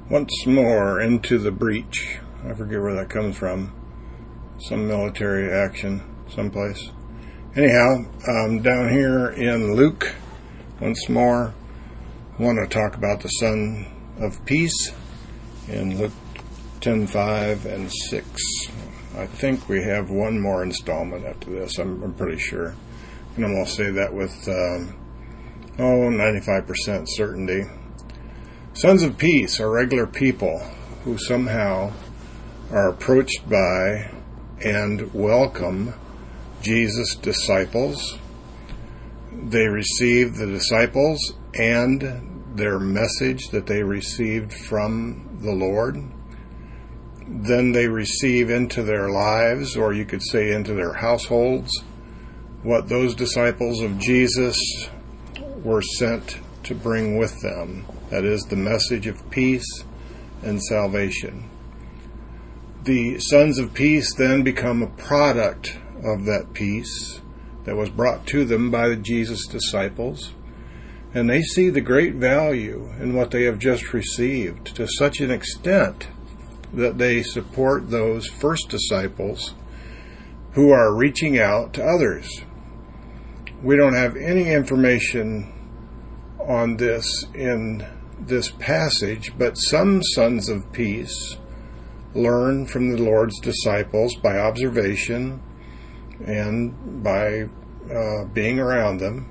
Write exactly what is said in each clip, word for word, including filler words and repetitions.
Once more into the breach. I forget where that comes from. Some military action someplace. Anyhow, um, down here in Luke, once more, I want to talk about the Son of Peace in Luke ten five and six. I think we have one more installment after this. I'm, I'm pretty sure. And I'm going to say that with, um, oh, ninety-five percent certainty. Sons of Peace are regular people who somehow are approached by and welcome Jesus' disciples. They receive the disciples and their message that they received from the Lord. Then they receive into their lives, or you could say into their households, what those disciples of Jesus were sent to bring with them. That is the message of peace and salvation. The sons of peace then become a product of that peace that was brought to them by the Jesus disciples. And they see the great value in what they have just received to such an extent that they support those first disciples who are reaching out to others. We don't have any information on this in this passage, but some sons of peace learn from the Lord's disciples by observation and by uh, being around them.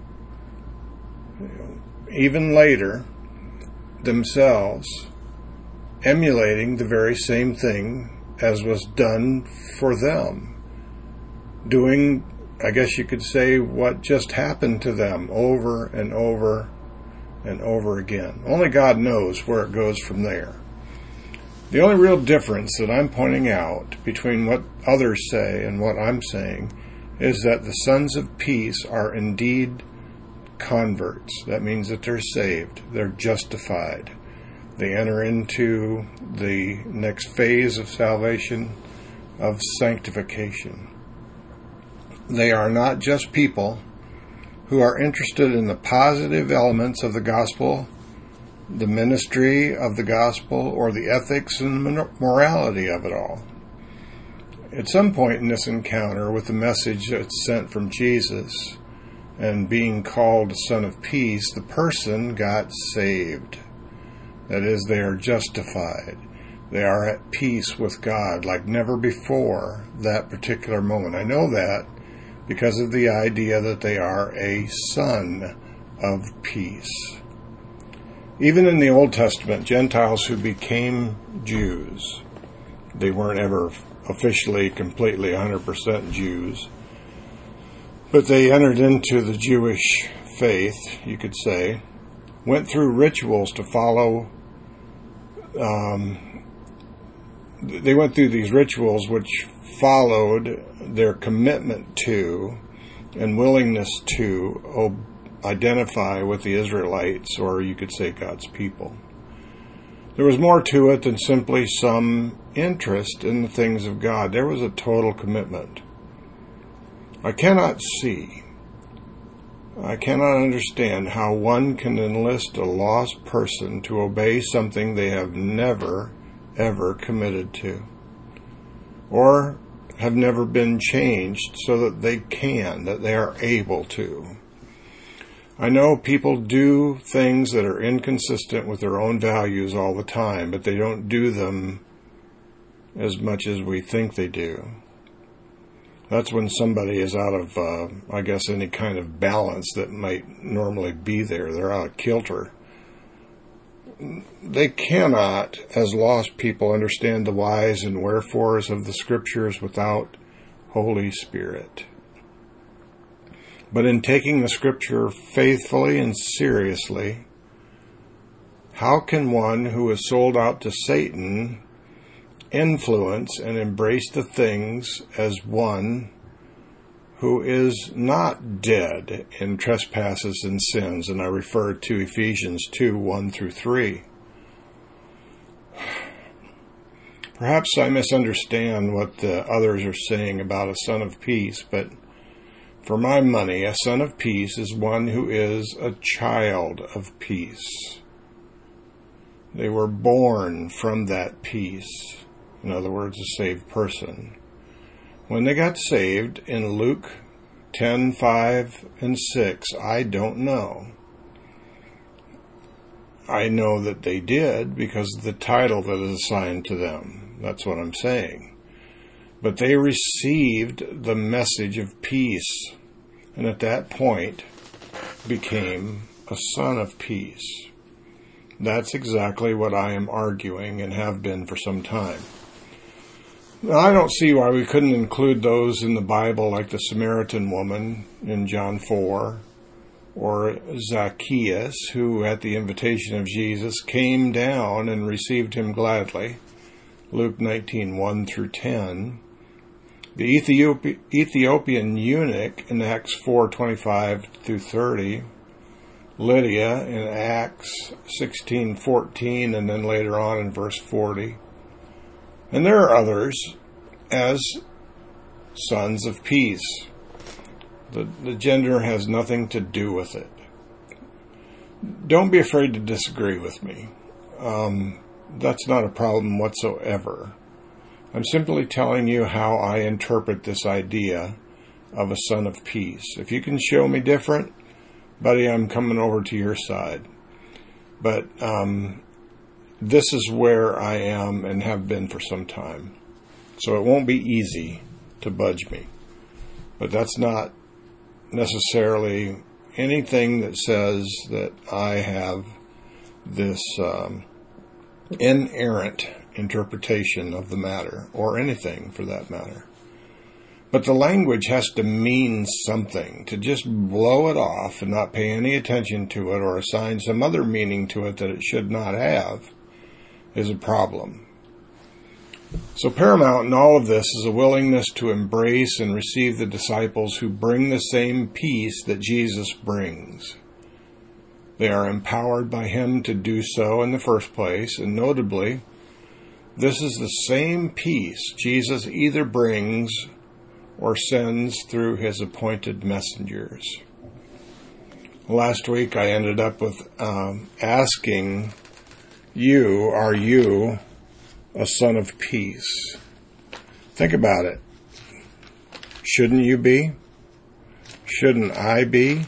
Even later, themselves emulating the very same thing as was done for them. Doing, I guess you could say, what just happened to them over and over and over again. Only God knows where it goes from there. The only real difference that I'm pointing out between what others say and what I'm saying is that the sons of peace are indeed converts. That means that they're saved. They're justified. They enter into the next phase of salvation, of sanctification. They are not just people who are interested in the positive elements of the gospel, the ministry of the gospel, or the ethics and morality of it all. At some point in this encounter with the message that's sent from Jesus and being called a son of peace, the person got saved. That is, they are justified. They are at peace with God like never before that particular moment. I know that because of the idea that they are a son of peace. Even in the Old Testament, Gentiles who became Jews, they weren't ever officially, completely, one hundred percent Jews, but they entered into the Jewish faith, you could say, went through rituals to follow, um, they went through these rituals which followed their commitment to and willingness to ob- identify with the Israelites, or you could say God's people. There was more to it than simply some interest in the things of God. There was a total commitment. I cannot see, I cannot understand how one can enlist a lost person to obey something they have never, ever committed to, or have never been changed so that they can, that they are able to. I know people do things that are inconsistent with their own values all the time, but they don't do them as much as we think they do. That's when somebody is out of, uh, I guess, any kind of balance that might normally be there. They're out of kilter. They cannot, as lost people, understand the whys and wherefores of the Scriptures without Holy Spirit. But in taking the Scripture faithfully and seriously, how can one who is sold out to Satan influence and embrace the things as one who is not dead in trespasses and sins? And I refer to Ephesians two, one through three. Perhaps I misunderstand what the others are saying about a son of peace, but for my money, a son of peace is one who is a child of peace. They were born from that peace. In other words, a saved person. When they got saved in Luke ten, five, and six, I don't know. I know that they did because of the title that is assigned to them. That's what I'm saying. But they received the message of peace, and at that point became a son of peace. That's exactly what I am arguing and have been for some time. Now, I don't see why we couldn't include those in the Bible, like the Samaritan woman in John four, or Zacchaeus, who at the invitation of Jesus came down and received him gladly, Luke nineteen, one through ten. The Ethiopi- Ethiopian eunuch in Acts four, twenty-five through thirty, Lydia in Acts sixteen, fourteen, and then later on in verse forty. And there are others as sons of peace. The, the gender has nothing to do with it. Don't be afraid to disagree with me. Um, that's not a problem whatsoever. I'm simply telling you how I interpret this idea of a son of peace. If you can show me different, buddy, I'm coming over to your side. But um, this is where I am and have been for some time. So it won't be easy to budge me. But that's not necessarily anything that says that I have this um, inerrant interpretation of the matter, or anything for that matter. But the language has to mean something. To just blow it off and not pay any attention to it or assign some other meaning to it that it should not have is a problem. So paramount in all of this is a willingness to embrace and receive the disciples who bring the same peace that Jesus brings. They are empowered by him to do so in the first place, and notably, this is the same peace Jesus either brings or sends through his appointed messengers. Last week I ended up with um, asking you, are you a son of peace? Think about it. Shouldn't you be? Shouldn't I be?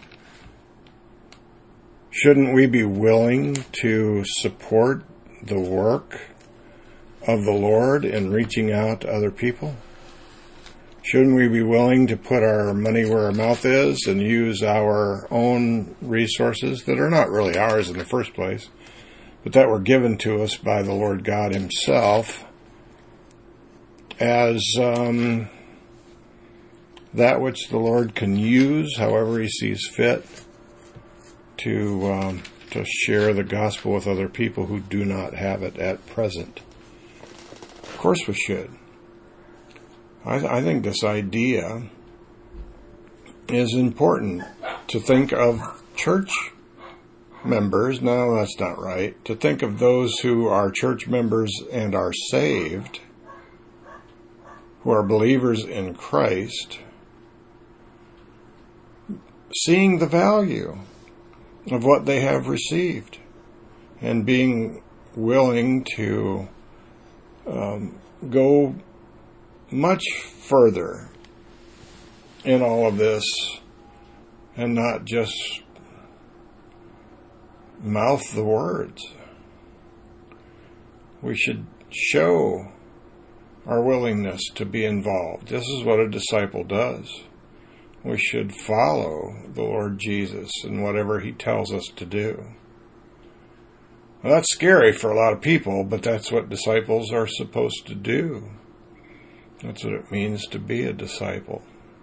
Shouldn't we be willing to support the work of the Lord in reaching out to other people? Shouldn't we be willing to put our money where our mouth is and use our own resources that are not really ours in the first place, but that were given to us by the Lord God himself as um, that which the Lord can use however he sees fit to um, to share the gospel with other people who do not have it at present? Of course we should. I, I think this idea is important, to think of church members. No, that's not right. To think of those who are church members and are saved, who are believers in Christ, seeing the value of what they have received and being willing to um, go much further in all of this and not just mouth the words. We should show our willingness to be involved. This is what a disciple does. We should follow the Lord Jesus in whatever he tells us to do. Well, that's scary for a lot of people, but that's what disciples are supposed to do. That's what it means to be a disciple.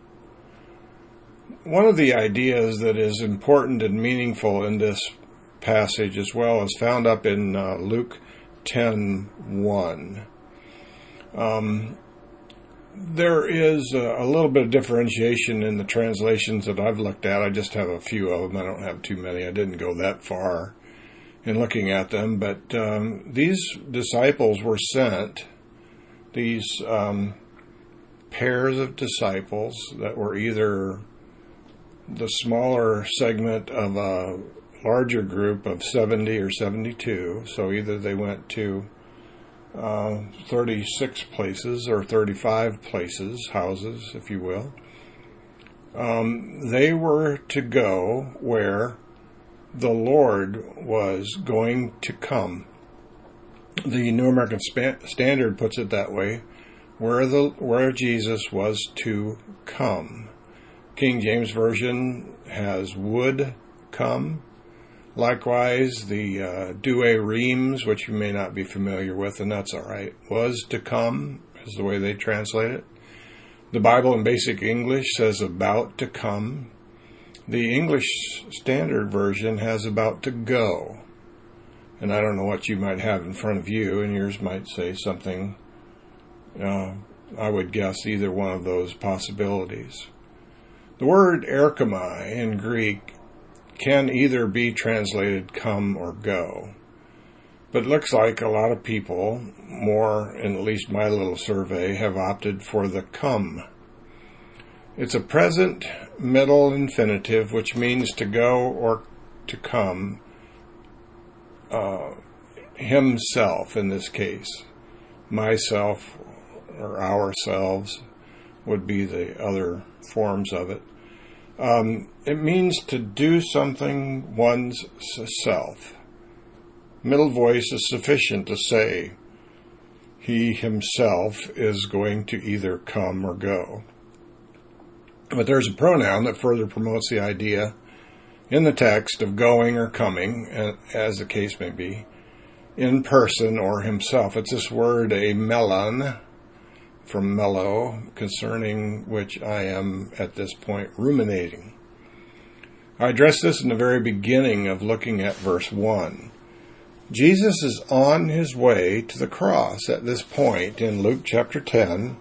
One of the ideas that is important and meaningful in this passage as well is found up in uh, Luke ten one. Um, there is a, a little bit of differentiation in the translations that I've looked at. I just have a few of them. I don't have too many. I didn't go that far in looking at them. But um, these disciples were sent, these um, pairs of disciples that were either the smaller segment of a larger group of seventy or seventy-two. So either they went to uh, thirty-six places or thirty-five places, houses, if you will. Um, they were to go where the Lord was going to come. The New American Standard puts it that way, where the where Jesus was to come. King James Version has would come. Likewise, the uh, Douay Rheims, which you may not be familiar with, and that's all right, was to come, is the way they translate it. The Bible in Basic English says about to come. The English Standard Version has about to go. And I don't know what you might have in front of you, and yours might say something, uh, I would guess either one of those possibilities. The word erchomai in Greek can either be translated come or go. But it looks like a lot of people, more in at least my little survey, have opted for the come. It's a present middle infinitive, which means to go or to come. Uh, himself in this case. Myself or ourselves would be the other forms of it. Um, it means to do something one's self. Middle voice is sufficient to say he himself is going to either come or go. But there's a pronoun that further promotes the idea in the text of going or coming, as the case may be, in person or himself. It's this word, a melon, from mellow, concerning which I am at this point ruminating. I addressed this in the very beginning of looking at verse one. Jesus is on his way to the cross at this point in Luke chapter ten.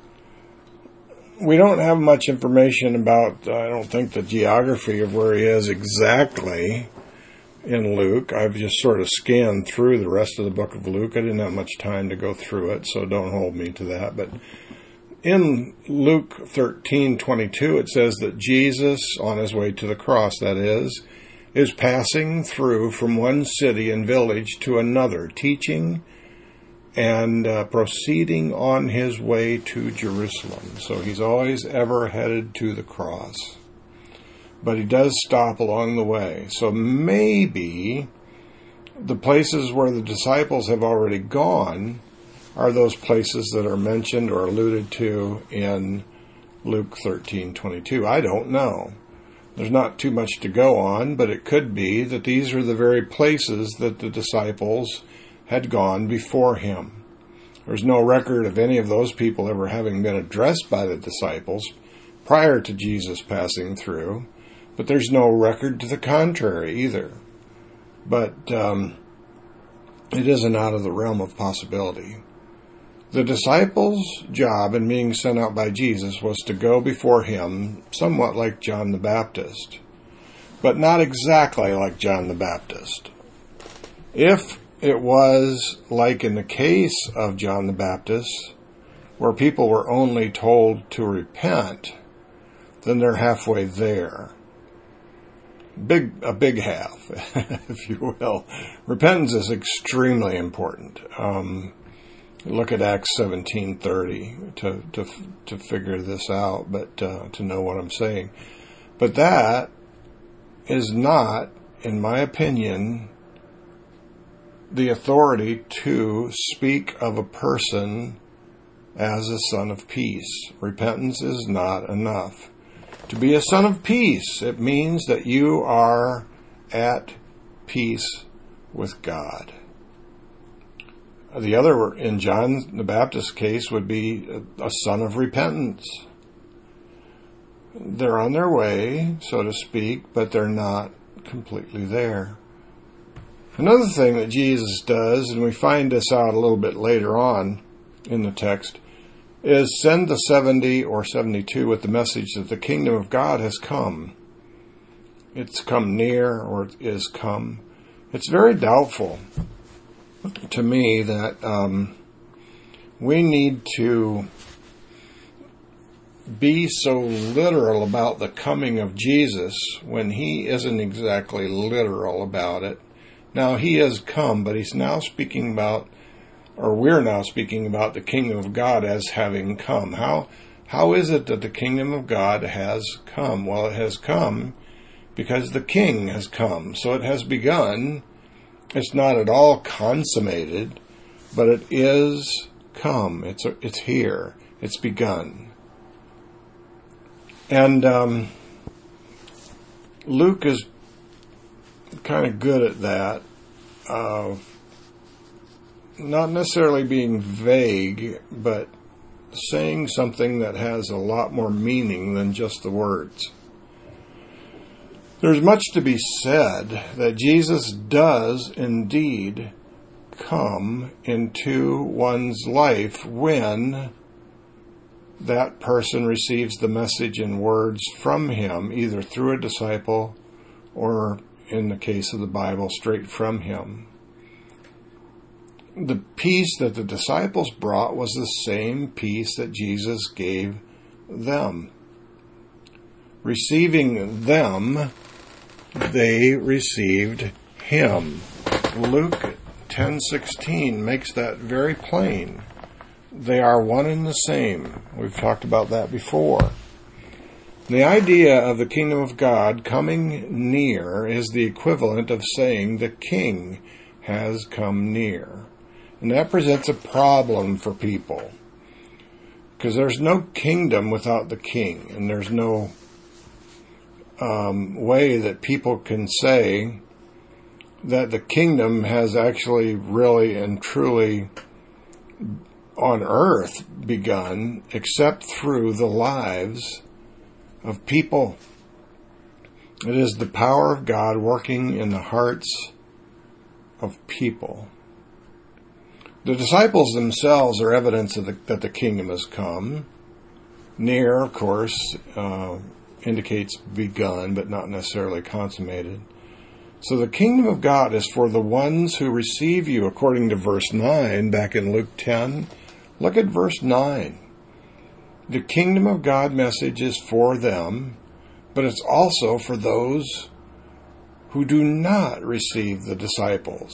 We don't have much information about, I don't think, the geography of where he is exactly in Luke. I've just sort of scanned through the rest of the book of Luke. I didn't have much time to go through it, so don't hold me to that. But in Luke thirteen twenty-two, it says that Jesus, on his way to the cross, that is, is passing through from one city and village to another, teaching and uh, proceeding on his way to Jerusalem. So he's always ever headed to the cross. But he does stop along the way. So maybe the places where the disciples have already gone are those places that are mentioned or alluded to in Luke thirteen twenty-two. I don't know. There's not too much to go on, but it could be that these are the very places that the disciples had gone before him. There's no record of any of those people ever having been addressed by the disciples prior to Jesus passing through, but there's no record to the contrary either. But um, it isn't out of the realm of possibility. The disciples' job in being sent out by Jesus was to go before him, somewhat like John the Baptist, but not exactly like John the Baptist. If it was like in the case of John the Baptist, where people were only told to repent, then they're halfway there. Big, a big half, if you will. Repentance is extremely important. Um, look at Acts seventeen thirty to to to figure this out, but uh, to know what I'm saying. But that is not, in my opinion, the authority to speak of a person as a son of peace. Repentance is not enough. To be a son of peace, it means that you are at peace with God. The other, in John the Baptist's case, would be a son of repentance. They're on their way, so to speak, but they're not completely there. Another thing that Jesus does, and we find this out a little bit later on in the text, is send the seventy or seventy-two with the message that the kingdom of God has come. It's come near, or it is come. It's very doubtful to me that um, we need to be so literal about the coming of Jesus when he isn't exactly literal about it. Now, he has come, but he's now speaking about, or we're now speaking about the kingdom of God as having come. How how is it that the kingdom of God has come? Well, it has come because the king has come. So it has begun. It's not at all consummated, but it is come. It's it's here. It's begun. And um, Luke is kind of good at that. Uh, not necessarily being vague, but saying something that has a lot more meaning than just the words. There's much to be said that Jesus does indeed come into one's life when that person receives the message in words from him, either through a disciple or, in the case of the Bible, straight from him. The peace that the disciples brought was the same peace that Jesus gave them. Receiving them, they received him. Luke ten sixteen makes that very plain. They are one and the same. We've talked about that before. The idea of the kingdom of God coming near is the equivalent of saying the king has come near. And that presents a problem for people. Because there's no kingdom without the king. And there's no um, way that people can say that the kingdom has actually really and truly on earth begun except through the lives of people. It is the power of God working in the hearts of people. The disciples themselves are evidence of the, that the kingdom has come. Near, of course, uh, indicates begun, but not necessarily consummated. So the kingdom of God is for the ones who receive you, according to verse nine back in Luke ten. Look at verse nine. The kingdom of God message is for them, but it's also for those who do not receive the disciples.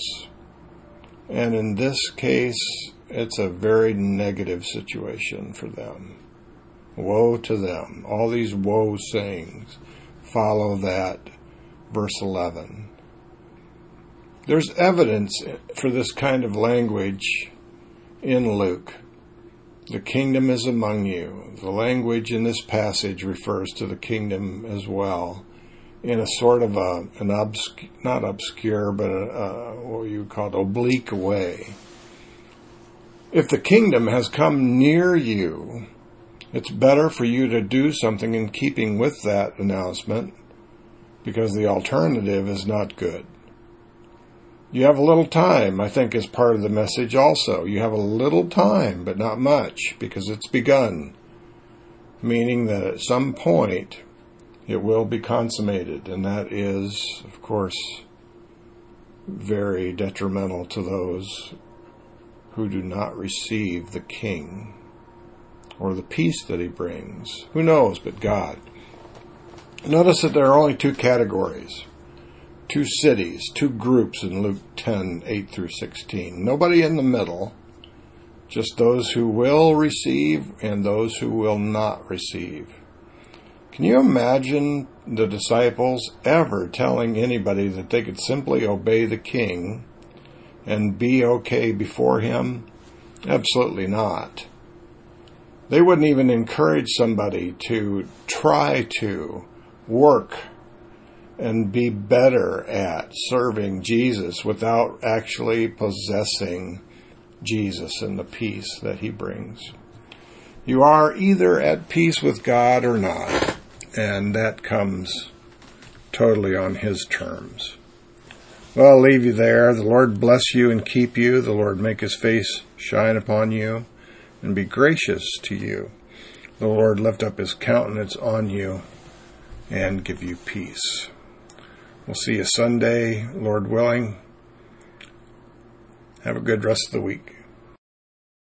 And in this case, it's a very negative situation for them. Woe to them. All these woe sayings follow that, verse eleven. There's evidence for this kind of language in Luke. The kingdom is among you. The language in this passage refers to the kingdom as well, in a sort of a, an obscure, not obscure, but a, a, what you would call oblique way. If the kingdom has come near you, it's better for you to do something in keeping with that announcement, because the alternative is not good. You have a little time, I think, is part of the message also. You have a little time, but not much, because it's begun. Meaning that at some point, it will be consummated. And that is, of course, very detrimental to those who do not receive the King or the peace that he brings. Who knows but God? Notice that there are only two categories. Two cities, two groups in Luke ten, eight through sixteen. Nobody in the middle, just those who will receive and those who will not receive. Can you imagine the disciples ever telling anybody that they could simply obey the king and be okay before him? Absolutely not. They wouldn't even encourage somebody to try to work and be better at serving Jesus without actually possessing Jesus and the peace that he brings. You are either at peace with God or not, and that comes totally on his terms. Well, I'll leave you there. The Lord bless you and keep you. The Lord make his face shine upon you and be gracious to you. The Lord lift up his countenance on you and give you peace. We'll see you Sunday, Lord willing. Have a good rest of the week.